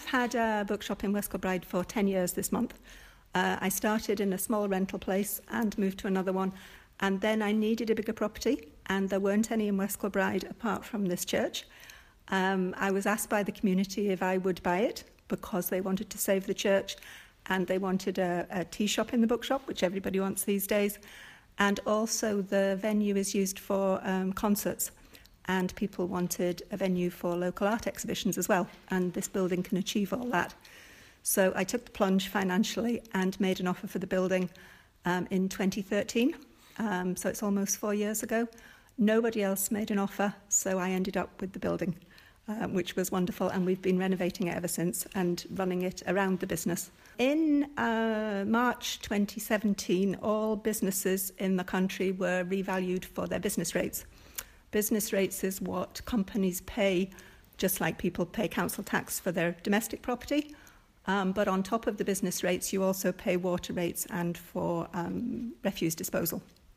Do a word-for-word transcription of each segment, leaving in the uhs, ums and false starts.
I've had a bookshop in West Kilbride for ten years this month. Uh, I started in a small rental place and moved to another one, and then I needed a bigger property, and there weren't any in West Kilbride apart from this church. Um, I was asked by the community if I would buy it because they wanted to save the church, and they wanted a, a tea shop in the bookshop, which everybody wants these days, and also the venue is used for um, concerts, and people wanted a venue for local art exhibitions as well, and this building can achieve all that. So I took the plunge financially and made an offer for the building um, in twenty thirteen. Um, so it's almost four years ago. Nobody else made an offer, so I ended up with the building, uh, which was wonderful, and we've been renovating it ever since and running it around the business. In uh, March twenty seventeen, all businesses in the country were revalued for their business rates. Business rates is what companies pay, just like people pay council tax for their domestic property. Um, but on top of the business rates, you also pay water rates and for um, refuse disposal.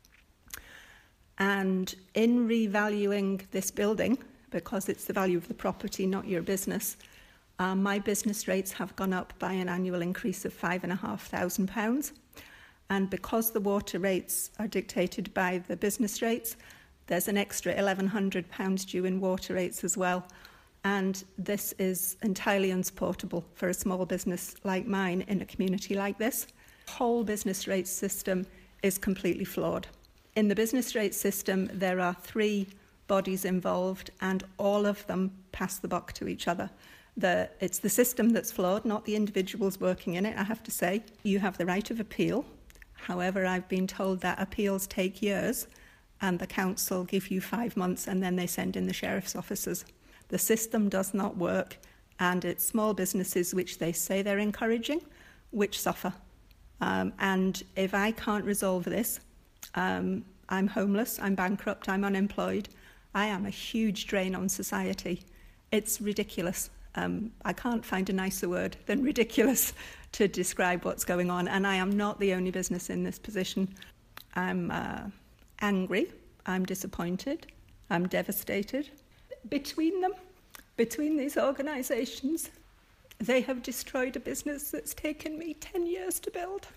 And in revaluing this building, because it's the value of the property, not your business, um, my business rates have gone up by an annual increase of five and a half thousand pounds. And because the water rates are dictated by the business rates, there's an extra eleven hundred pounds due in water rates as well. And this is entirely unsupportable for a small business like mine in a community like this. The whole business rates system is completely flawed. In the business rates system, there are three bodies involved, and all of them pass the buck to each other. The, it's the system that's flawed, not the individuals working in it, I have to say. You have the right of appeal. However, I've been told that appeals take years, and the council give you five months, and then they send in the sheriff's officers. The system does not work, and it's small businesses which they say they're encouraging, which suffer. Um, and if I can't resolve this, um, I'm homeless, I'm bankrupt, I'm unemployed. I am a huge drain on society. It's ridiculous. Um, I can't find a nicer word than ridiculous to describe what's going on, and I am not the only business in this position. I'm uh, angry, I'm disappointed, I'm devastated. Between them, between these organisations, they have destroyed a business that's taken me ten years to build,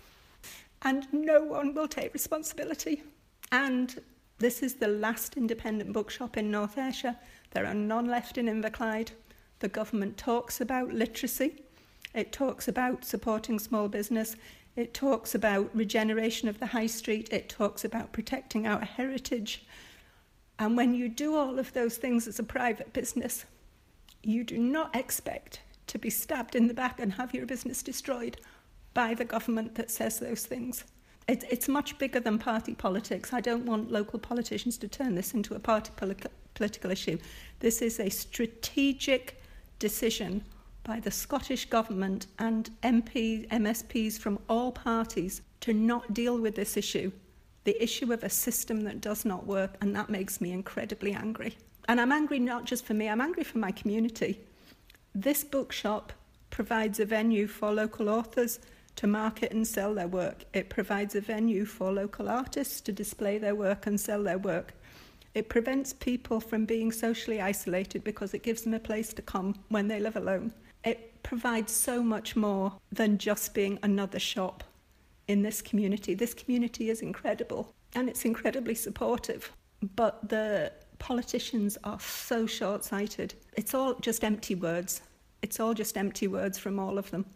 and no one will take responsibility. And this is the last independent bookshop in North Ayrshire. There are none left in Inverclyde. The government talks about literacy. It talks about supporting small business. It talks about regeneration of the high street. It talks about protecting our heritage. And when you do all of those things as a private business, you do not expect to be stabbed in the back and have your business destroyed by the government that says those things. It, it's much bigger than party politics. I don't want local politicians to turn this into a party poli- political issue. This is a strategic decision by the Scottish Government and M P, M S Ps from all parties to not deal with this issue. The issue of a system that does not work, and that makes me incredibly angry. And I'm angry not just for me, I'm angry for my community. This bookshop provides a venue for local authors to market and sell their work. It provides a venue for local artists to display their work and sell their work. It prevents people from being socially isolated because it gives them a place to come when they live alone. It provides so much more than just being another shop in this community. This community is incredible, and it's incredibly supportive. But the politicians are so short-sighted. It's all just empty words. It's all just empty words from all of them.